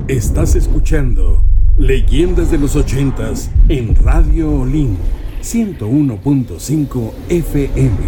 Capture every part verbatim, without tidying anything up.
Estás escuchando Leyendas de los ochentas en Radio Olin ciento uno punto cinco F M.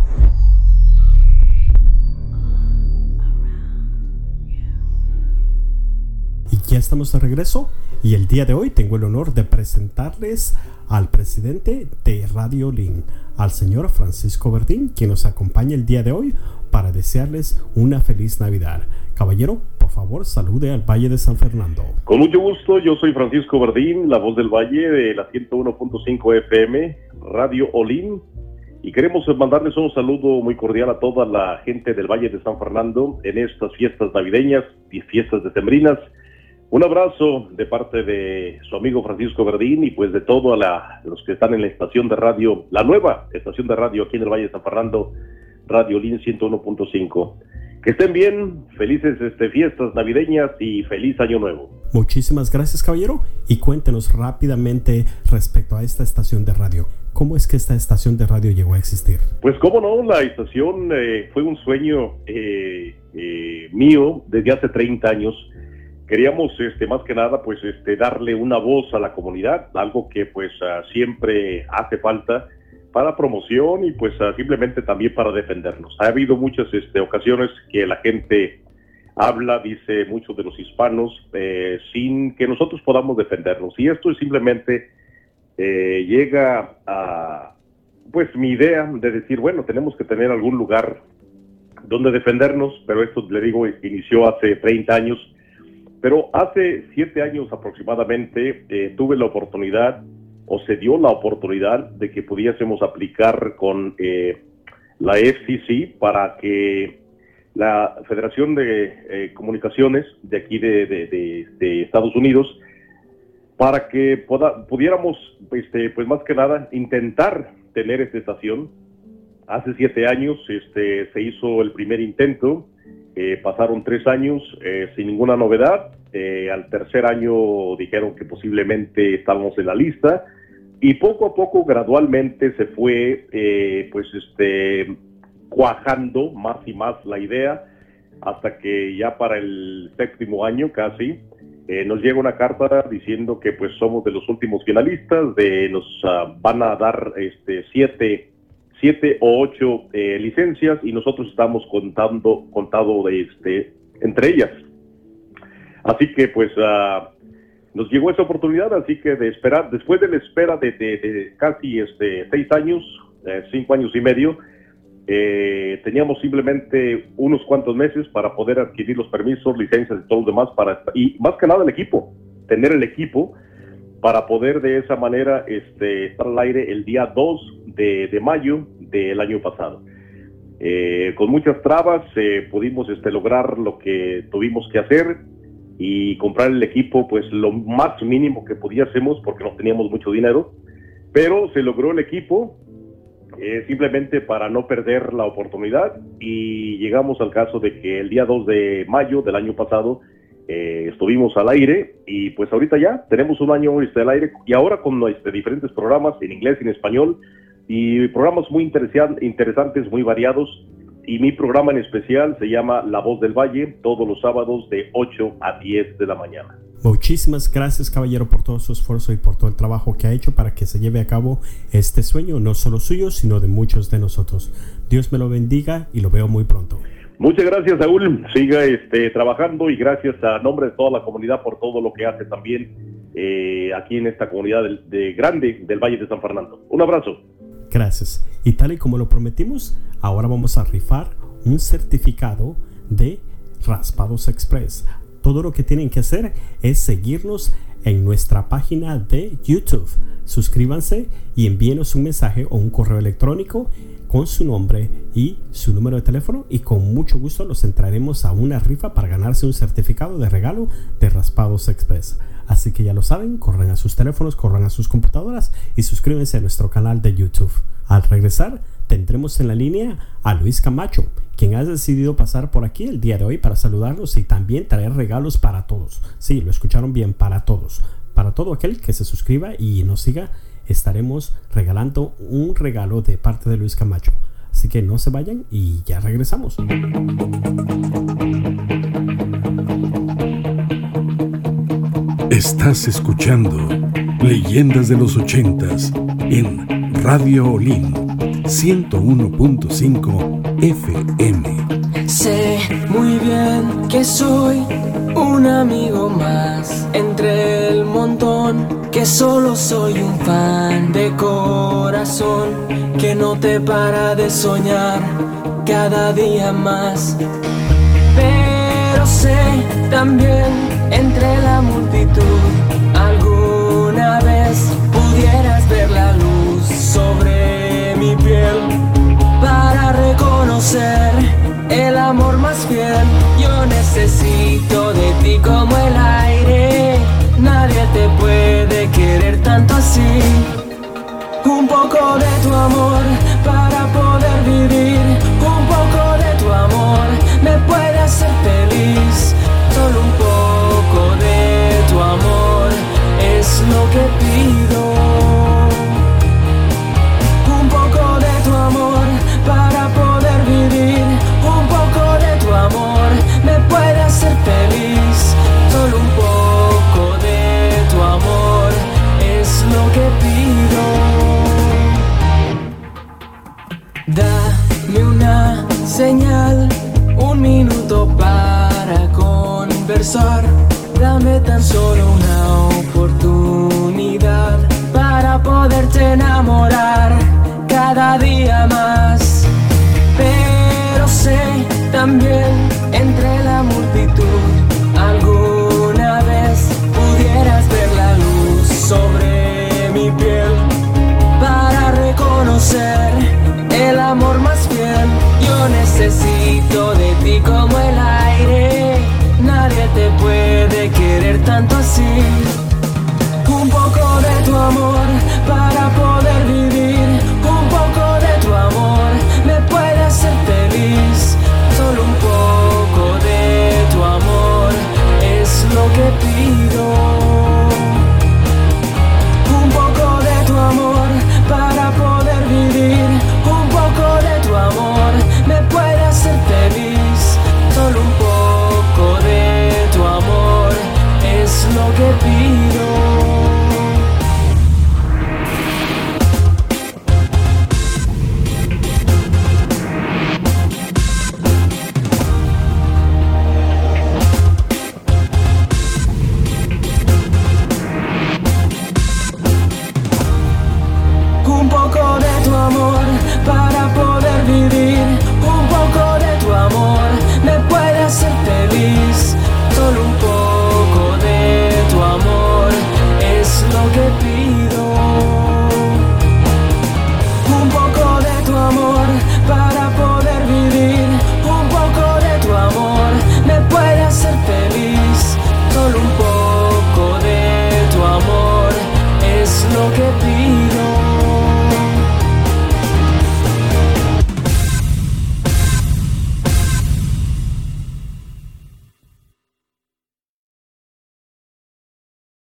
Y ya estamos de regreso y el día de hoy tengo el honor de presentarles al presidente de Radio Olin, al señor Francisco Verdín, quien nos acompaña el día de hoy para desearles una feliz Navidad. Caballero, por favor, salude al Valle de San Fernando. Con mucho gusto, yo soy Francisco Verdín, la voz del Valle de la ciento uno punto cinco F M, Radio Olin, y queremos mandarles un saludo muy cordial a toda la gente del Valle de San Fernando en estas fiestas navideñas y fiestas decembrinas. Un abrazo de parte de su amigo Francisco Verdín y pues de todos los que están en la estación de radio, la nueva estación de radio aquí en el Valle de San Fernando, Radio Olin ciento uno punto cinco. Que estén bien, felices este, fiestas navideñas y feliz año nuevo. Muchísimas gracias, caballero, y cuéntenos rápidamente respecto a esta estación de radio. ¿Cómo es que esta estación de radio llegó a existir? Pues cómo no, la estación eh, fue un sueño eh, eh, mío desde hace treinta años. Queríamos, este, más que nada, pues, este, darle una voz a la comunidad, algo que, pues, uh, siempre hace falta para promoción y, pues, uh, simplemente también para defendernos. Ha habido muchas, este, ocasiones que la gente habla, dice mucho de los hispanos, eh, sin que nosotros podamos defendernos. Y esto es simplemente eh, llega a, pues, mi idea de decir, bueno, tenemos que tener algún lugar donde defendernos, pero esto, le digo, inició hace treinta años. Pero hace siete años aproximadamente eh, tuve la oportunidad, o se dio la oportunidad de que pudiésemos aplicar con eh, la F C C para que la Federación de eh, Comunicaciones de aquí de, de, de, de Estados Unidos, para que poda, pudiéramos, este, pues más que nada, intentar tener esta estación. Hace siete años este, se hizo el primer intento. Eh, pasaron tres años eh, sin ninguna novedad. Eh, al tercer año dijeron que posiblemente estábamos en la lista y poco a poco, gradualmente, se fue eh, pues este cuajando más y más la idea, hasta que ya para el séptimo año casi eh, nos llega una carta diciendo que pues somos de los últimos finalistas, de nos uh, van a dar este siete siete o ocho eh, licencias y nosotros estamos contando contado de este entre ellas. Así que pues uh, nos llegó esa oportunidad, así que de esperar, después de la espera de, de, de casi este seis años, eh, cinco años y medio, eh, teníamos simplemente unos cuantos meses para poder adquirir los permisos, licencias y todo lo demás, para, y más que nada el equipo, tener el equipo para poder de esa manera este, estar al aire el día dos de, de mayo del año pasado. Eh, con muchas trabas eh, pudimos este, lograr lo que tuvimos que hacer y comprar el equipo, pues lo más mínimo que pudiésemos, porque no teníamos mucho dinero, pero se logró el equipo eh, simplemente para no perder la oportunidad, y llegamos al caso de que el día dos de mayo del año pasado Eh, estuvimos al aire y pues ahorita ya tenemos un año este, al aire, y ahora con este, diferentes programas en inglés y en español, y programas muy interesan- interesantes, muy variados, y mi programa en especial se llama La Voz del Valle, todos los sábados de ocho a diez de la mañana. Muchísimas gracias, caballero, por todo su esfuerzo y por todo el trabajo que ha hecho para que se lleve a cabo este sueño, no solo suyo, sino de muchos de nosotros. Dios me lo bendiga y lo veo muy pronto. Muchas gracias, Saúl. Siga este, trabajando, y gracias a nombre de toda la comunidad por todo lo que hace también eh, aquí en esta comunidad de, de grande del Valle de San Fernando. Un abrazo. Gracias. Y tal y como lo prometimos, ahora vamos a rifar un certificado de Raspados Express. Todo lo que tienen que hacer es seguirnos en nuestra página de YouTube. Suscríbanse y envíenos un mensaje o un correo electrónico con su nombre y su número de teléfono, y con mucho gusto los entraremos a una rifa para ganarse un certificado de regalo de Raspados Express. Así que ya lo saben, corran a sus teléfonos, corran a sus computadoras y suscríbanse a nuestro canal de YouTube. Al regresar tendremos en la línea a Luis Camacho, quien ha decidido pasar por aquí el día de hoy para saludarnos y también traer regalos para todos. Sí, lo escucharon bien, para todos. Para todo aquel que se suscriba y nos siga, estaremos regalando un regalo de parte de Luis Camacho. Así que no se vayan y ya regresamos. Estás escuchando Leyendas de los Ochentas en Radio Olin ciento uno punto cinco F M. Sé muy bien que soy un amigo más entre el montón, que solo soy un fan de corazón que no te para de soñar cada día más. Pero sé también entre la multitud alguna vez pudieras ver la luz sobre mi piel para reconocer el amor más fiel. Yo necesito de ti como el aire, nadie te puede querer tanto así. Un poco de tu amor para poder vivir, un poco de tu amor me puede hacer feliz. Solo un poco de tu amor es lo que pido. Un poco de tu amor para poder vivir, un poco de tu amor me puede hacer feliz. Solo un poco de tu amor es lo que pido. Dame una señal, un minuto para conversar. Dame tan solo una oportunidad para poderte enamorar cada día más. Pero sé también entre la multitud alguna vez pudieras ver la luz sobre mi piel para reconocer el amor más fiel. Yo necesito